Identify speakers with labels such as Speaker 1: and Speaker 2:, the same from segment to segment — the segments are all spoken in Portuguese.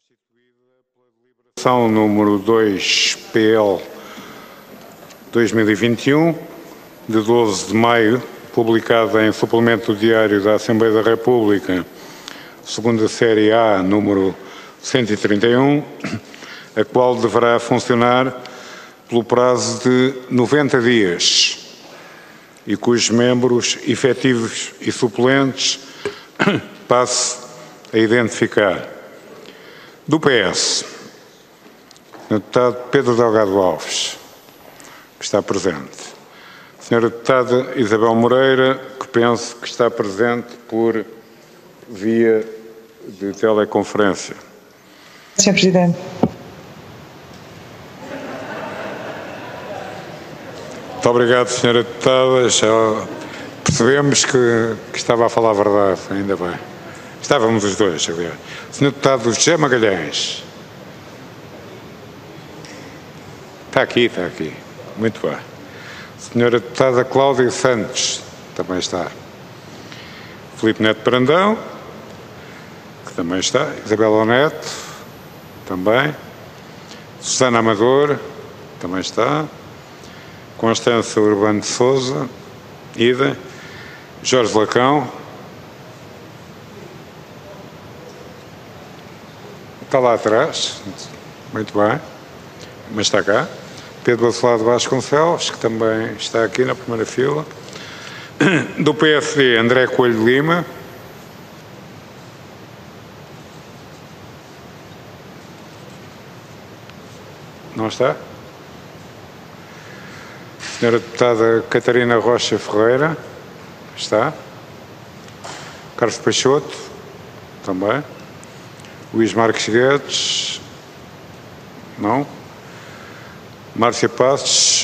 Speaker 1: São número 2 PL 2021, de 12 de maio, publicada em suplemento diário da Assembleia da República, segunda série A, número 131, a qual deverá funcionar pelo prazo de 90 dias e cujos membros efetivos e suplentes passe a identificar. Do PS, o deputado Pedro Delgado Alves, que está presente. A senhora deputada Isabel Moreira, que penso que está presente por via de teleconferência.
Speaker 2: Senhor Presidente.
Speaker 1: Muito obrigado, senhora deputada. Já percebemos que estava a falar a verdade, ainda bem. Estávamos os dois, aliás. Senhor deputado José Magalhães. Está aqui. Muito bem. Senhora deputada Cláudia Santos, também está. Filipe Neto Brandão, que também está. Isabela Neto, também. Susana Amador, também está. Constança Urbano de Sousa, Ida. Jorge Lacão. Está lá atrás. Muito bem. Mas está cá. Pedro Bacelado Vasconcelos, que também está aqui na primeira fila. Do PSD, André Coelho de Lima. Não está? Senhora deputada Catarina Rocha Ferreira. Está? Carlos Peixoto. Também. Luís Marques Guedes. Não? Márcia Passos.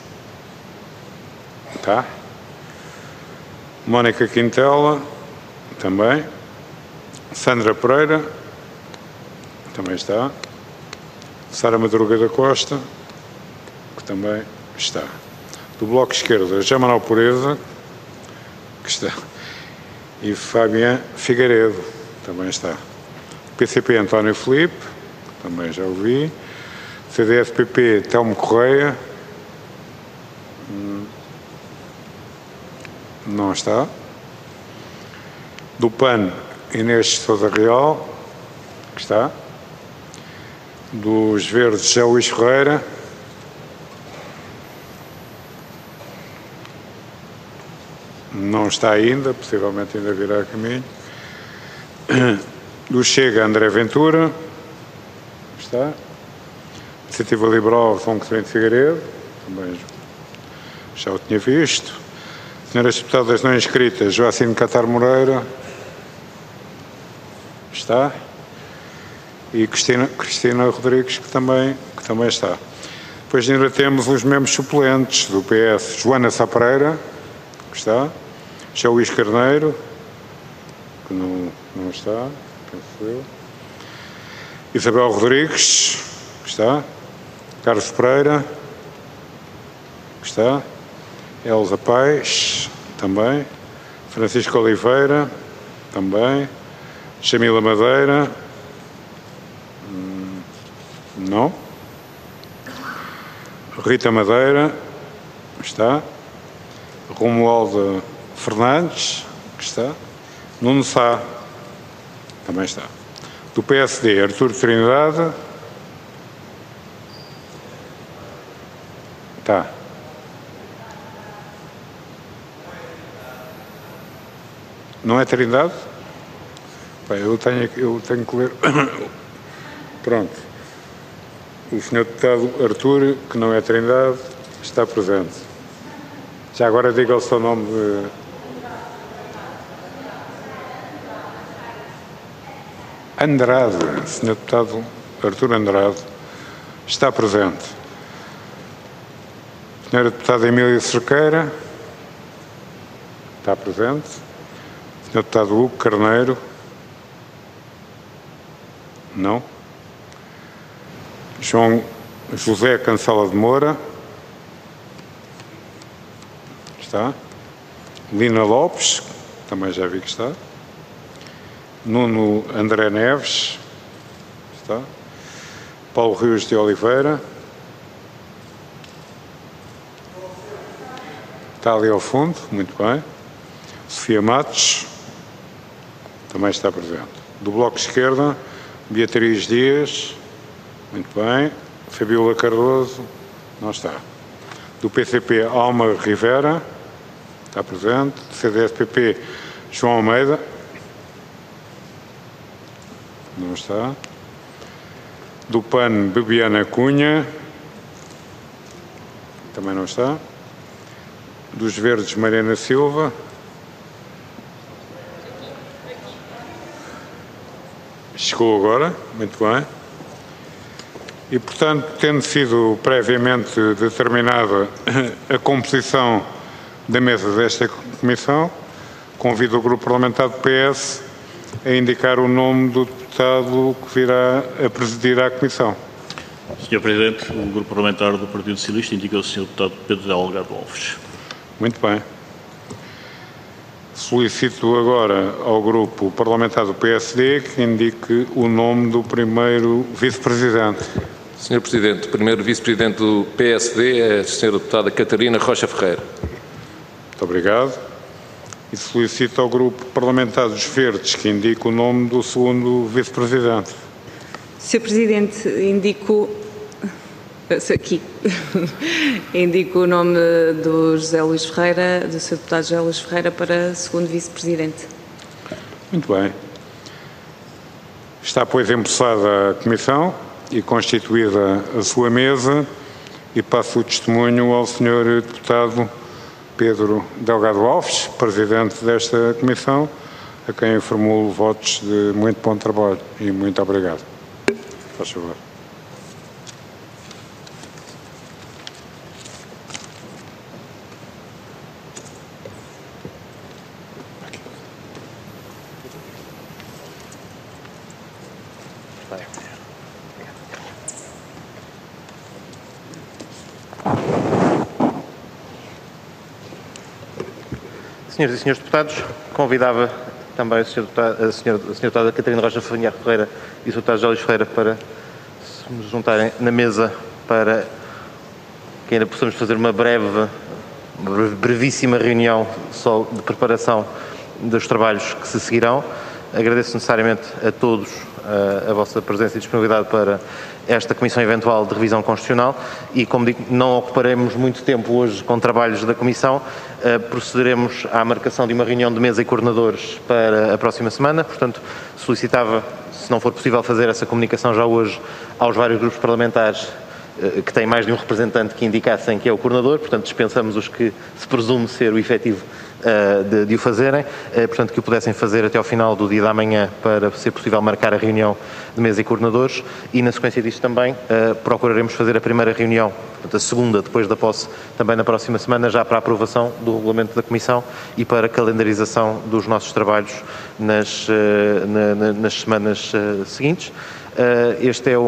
Speaker 1: Está. Mónica Quintela. Também. Sandra Pereira. Também está. Sara Madruga da Costa. Que também está. Do Bloco Esquerdo, José Manuel Pureza. Que está. E Fabián Figueiredo. Também está. PCP António Filipe. Também já ouvi. CDS-PP Telmo Correia. Não está. Do PAN Inês Sousa Real, que está. Dos Verdes José Luís Ferreira. Não está ainda, possivelmente ainda virá a caminho. Do Chega André Ventura. Está. Iniciativa Liberal, João Coutinho de Figueiredo, também já o tinha visto. Senhoras deputadas não inscritas, Joacim Catar Moreira, está. E Cristina Rodrigues, que também está. Depois ainda temos os membros suplentes do PS, Joana Sá Pereira, que está. José Luís Carneiro, que não está, penso eu. Isabel Rodrigues, que está. Carlos Pereira, que está. Elza Paes, também. Francisco Oliveira, também. Jamila Madeira, não. Rita Madeira, está. Romualdo Fernandes, que está. Nuno Sá, também está. Do PSD, Artur Trindade. Tá. Não é Trindade? Bem, eu tenho que ler. Pronto. O senhor deputado Artur, que não é Trindade, está presente. Já agora diga o seu nome. Andrade. O senhor deputado Artur Andrade está presente. Senhora deputada Emília Cerqueira, está presente. Senhor deputado Hugo Carneiro, não. João José Cancela de Moura, está. Lina Lopes, também já vi que está. Nuno André Neves, está. Paulo Rios de Oliveira. Está ali ao fundo, muito bem. Sofia Matos. Também está presente. Do Bloco de Esquerda, Beatriz Dias. Muito bem. Fabiola Cardoso. Não está. Do PCP, Alma Rivera. Está presente. Do CDS-PP, João Almeida. Não está. Do PAN, Bebiana Cunha. Também não está. Dos Verdes, Mariana Silva. Chegou agora, muito bem. E, portanto, tendo sido previamente determinada a composição da mesa desta comissão, convido o Grupo Parlamentar do PS a indicar o nome do deputado que virá a presidir a comissão.
Speaker 3: Sr. Presidente, o Grupo Parlamentar do Partido Socialista indica o Sr. Deputado Pedro Delgado Alves.
Speaker 1: Muito bem. Solicito agora ao Grupo Parlamentar do PSD que indique o nome do primeiro vice-presidente.
Speaker 4: Sr. Presidente, o primeiro vice-presidente do PSD é a Sra. Deputada Catarina Rocha Ferreira.
Speaker 1: Muito obrigado. E solicito ao Grupo Parlamentar dos Verdes que indique o nome do segundo vice-presidente.
Speaker 5: Sr. Presidente, indico o nome do José Luís Ferreira, do Sr. Deputado José Luís Ferreira, para segundo vice-presidente.
Speaker 1: Muito bem. Está, pois, empossada a comissão e constituída a sua mesa, e passo o testemunho ao Sr. Deputado Pedro Delgado Alves, Presidente desta comissão, a quem eu formulo votos de muito bom trabalho e muito obrigado. Faz favor.
Speaker 6: Senhoras e senhores deputados, convidava também a senhora deputada Catarina Rocha Ferreira e o Sr. Deputado José Luís Ferreira para se nos juntarem na mesa para que ainda possamos fazer uma brevíssima reunião só de preparação dos trabalhos que se seguirão. Agradeço necessariamente a todos a vossa presença e disponibilidade para esta Comissão Eventual de Revisão Constitucional e, como digo, não ocuparemos muito tempo hoje com trabalhos da Comissão. Procederemos à marcação de uma reunião de mesa e coordenadores para a próxima semana. Portanto, solicitava, se não for possível fazer essa comunicação já hoje, aos vários grupos parlamentares que têm mais de um representante que indicassem que é o coordenador. Portanto, dispensamos os que se presume ser o efetivo de o fazerem, portanto que o pudessem fazer até ao final do dia da manhã para ser possível marcar a reunião de mesa e coordenadores, e na sequência disto também procuraremos fazer a primeira reunião, portanto a segunda depois da posse, também na próxima semana, já para a aprovação do regulamento da Comissão e para a calendarização dos nossos trabalhos nas semanas seguintes. Este é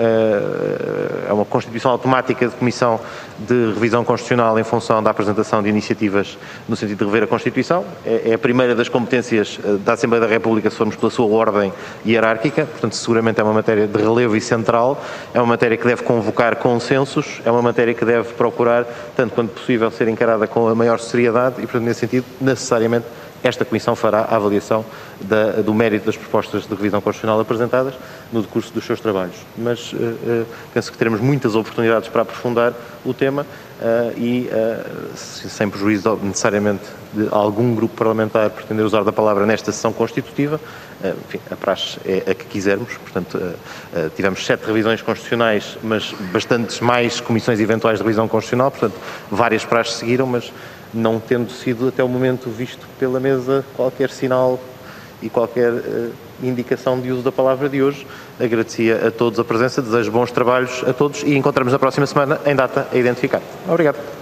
Speaker 6: uma constituição automática de Comissão de Revisão Constitucional em função da apresentação de iniciativas no sentido de rever a Constituição. É a primeira das competências da Assembleia da República, se formos pela sua ordem hierárquica, portanto seguramente é uma matéria de relevo e central, é uma matéria que deve convocar consensos, é uma matéria que deve procurar, tanto quanto possível, ser encarada com a maior seriedade e, portanto, nesse sentido, necessariamente, esta Comissão fará a avaliação do mérito das propostas de revisão constitucional apresentadas no decurso dos seus trabalhos. Mas penso que teremos muitas oportunidades para aprofundar o tema e, sem prejuízo necessariamente de algum grupo parlamentar pretender usar da palavra nesta sessão constitutiva, enfim, a praxe é a que quisermos. Portanto, tivemos 7 revisões constitucionais, mas bastantes mais comissões eventuais de revisão constitucional, portanto, várias praxes seguiram, mas não tendo sido até o momento visto pela mesa qualquer sinal e qualquer indicação de uso da palavra de hoje. Agradecia a todos a presença, desejo bons trabalhos a todos e encontramos na próxima semana em data a identificar. Obrigado.